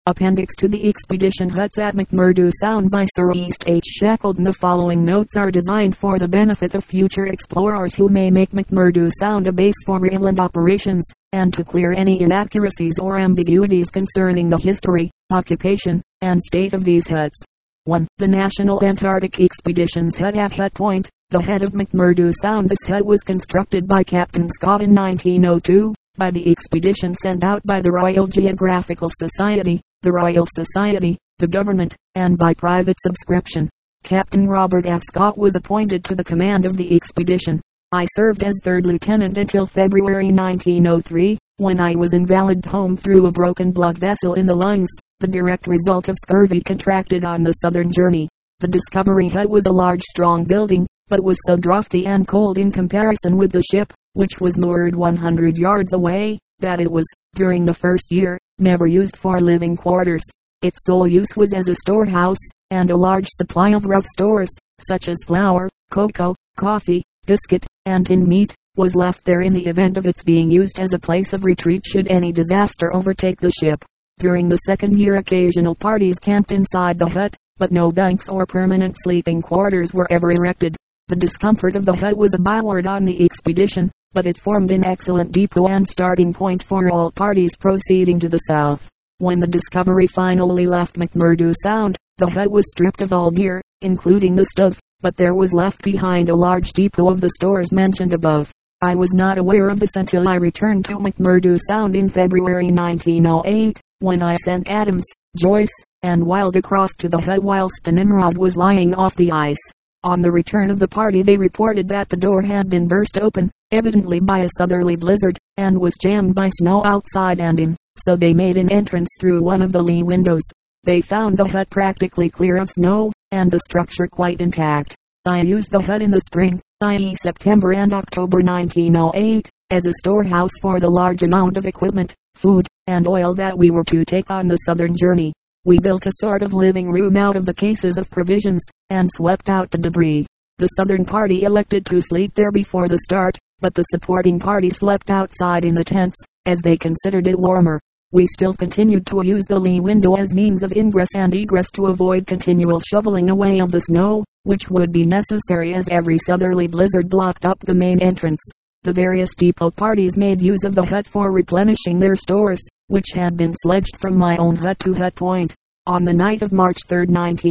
Appendix to the Expedition Huts at McMurdo Sound by Sir East H. Shackleton. The following notes are designed for the benefit of future explorers who may make McMurdo Sound a base for inland operations, and to clear any inaccuracies or ambiguities concerning the history, occupation, and state of these huts. 1. The National Antarctic Expedition's hut at Hut Point, the head of McMurdo Sound. This hut was constructed by Captain Scott in 1902, by the expedition sent out by the Royal Geographical Society, the Royal Society, the government, and by private subscription. Captain Robert F. Scott was appointed to the command of the expedition. I served as third lieutenant until February 1903, when I was invalided home through a broken blood vessel in the lungs, the direct result of scurvy contracted on the southern journey. The Discovery hut was a large strong building, but was so draughty and cold in comparison with the ship, which was moored 100 yards away, that it was, during the first year, never used for living quarters. Its sole use was as a storehouse, and a large supply of rough stores, such as flour, cocoa, coffee, biscuit, and tinned meat, was left there in the event of its being used as a place of retreat should any disaster overtake the ship. During the second year occasional parties camped inside the hut, but no bunks or permanent sleeping quarters were ever erected. The discomfort of the hut was a byword on the expedition, but it formed an excellent depot and starting point for all parties proceeding to the south. When the Discovery finally left McMurdo Sound, the hut was stripped of all gear, including the stove, but there was left behind a large depot of the stores mentioned above. I was not aware of this until I returned to McMurdo Sound in February 1908, when I sent Adams, Joyce, and Wild across to the hut whilst the Nimrod was lying off the ice. On the return of the party they reported that the door had been burst open, evidently by a southerly blizzard, and was jammed by snow outside and in, so they made an entrance through one of the lee windows. They found the hut practically clear of snow, and the structure quite intact. I used the hut in the spring, i.e. September and October 1908, as a storehouse for the large amount of equipment, food, and oil that we were to take on the southern journey. We built a sort of living room out of the cases of provisions, and swept out the debris. The southern party elected to sleep there before the start, but the supporting party slept outside in the tents, as they considered it warmer. We still continued to use the lee window as means of ingress and egress to avoid continual shoveling away of the snow, which would be necessary as every southerly blizzard blocked up the main entrance. The various depot parties made use of the hut for replenishing their stores, which had been sledged from my own hut to Hut Point. On the night of March 3,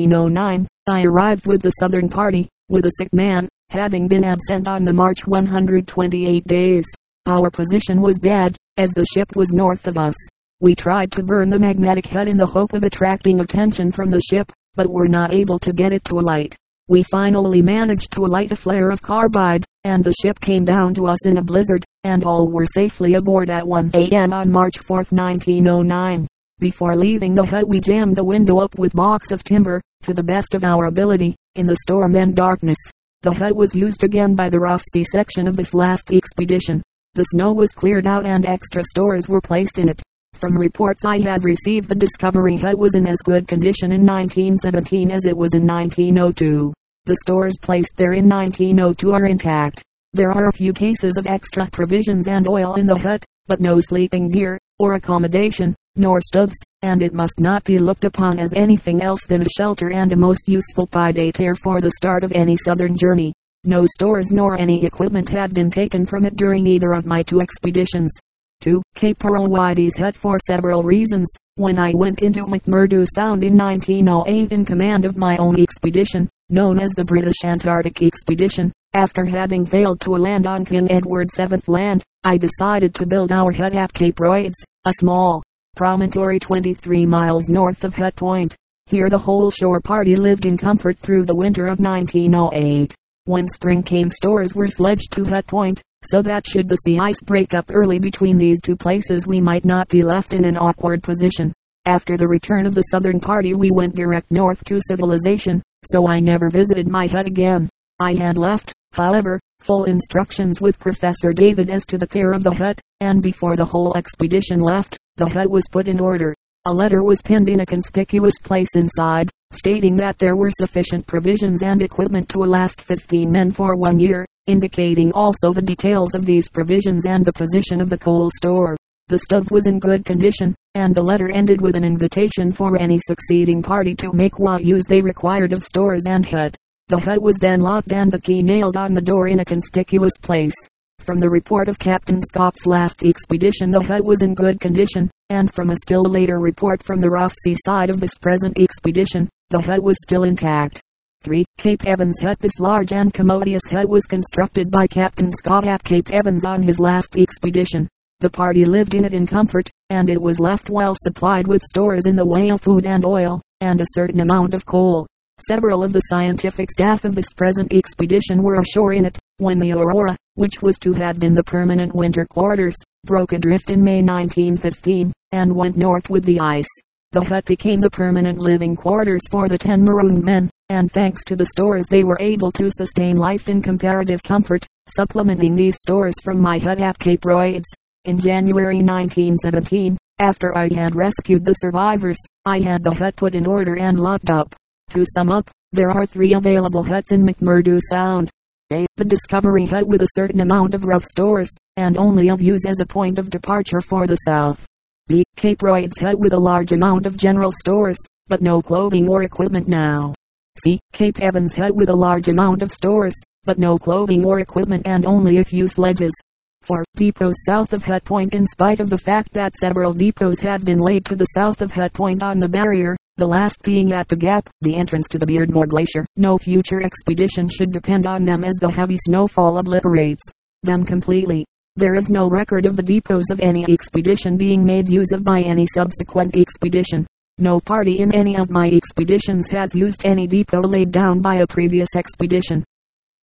1909, I arrived with the southern party, with a sick man, having been absent on the march 128 days. Our position was bad, as the ship was north of us. We tried to burn the magnetic hut in the hope of attracting attention from the ship, but were not able to get it to alight. We finally managed to light a flare of carbide, and the ship came down to us in a blizzard, and all were safely aboard at 1 a.m. on March 4, 1909. Before leaving the hut we jammed the window up with blocks of timber, to the best of our ability, in the storm and darkness. The hut was used again by the Ross Sea section of this last expedition. The snow was cleared out and extra stores were placed in it. From reports I have received, the Discovery hut was in as good condition in 1917 as it was in 1902. The stores placed there in 1902 are intact. There are a few cases of extra provisions and oil in the hut, but no sleeping gear, or accommodation, nor stoves, and it must not be looked upon as anything else than a shelter and a most useful pied-a-terre for the start of any southern journey. No stores nor any equipment have been taken from it during either of my two expeditions. 2. Cape Paralwates hut for several reasons. When I went into McMurdo Sound in 1908 in command of my own expedition, known as the British Antarctic Expedition, after having failed to land on King Edward VII Land, I decided to build our hut at Cape Royds, a small promontory 23 miles north of Hut Point. Here the whole shore party lived in comfort through the winter of 1908. When spring came, stores were sledged to Hut Point, so that should the sea ice break up early between these two places we might not be left in an awkward position. After the return of the southern party we went direct north to civilization, so I never visited my hut again. I had left, however, full instructions with Professor David as to the care of the hut, and before the whole expedition left, the hut was put in order. A letter was pinned in a conspicuous place inside, stating that there were sufficient provisions and equipment to last 15 men for 1 year, indicating also the details of these provisions and the position of the coal store. The stove was in good condition, and the letter ended with an invitation for any succeeding party to make what use they required of stores and hut. The hut was then locked and the key nailed on the door in a conspicuous place. From the report of Captain Scott's last expedition the hut was in good condition, and from a still later report from the Ross Sea side of this present expedition, the hut was still intact. 3. Cape Evans Hut. This large and commodious hut was constructed by Captain Scott at Cape Evans on his last expedition. The party lived in it in comfort, and it was left well supplied with stores in the way of food and oil, and a certain amount of coal. Several of the scientific staff of this present expedition were ashore in it, when the Aurora, which was to have been the permanent winter quarters, broke adrift in May 1915, and went north with the ice. The hut became the permanent living quarters for the 10 marooned men, and thanks to the stores they were able to sustain life in comparative comfort, supplementing these stores from my hut at Cape Royds. In January 1917, after I had rescued the survivors, I had the hut put in order and locked up. To sum up, there are 3 available huts in McMurdo Sound. A. The Discovery Hut with a certain amount of rough stores, and only of use as a point of departure for the south. B. Cape Royds Hut with a large amount of general stores, but no clothing or equipment now. C. Cape Evans Hut with a large amount of stores, but no clothing or equipment and only a few sledges. 4. Depots south of Hut Point. In spite of the fact that several depots have been laid to the south of Hut Point on the barrier, the last being at the Gap, the entrance to the Beardmore Glacier, no future expedition should depend on them as the heavy snowfall obliterates them completely. There is no record of the depots of any expedition being made use of by any subsequent expedition. No party in any of my expeditions has used any depot laid down by a previous expedition.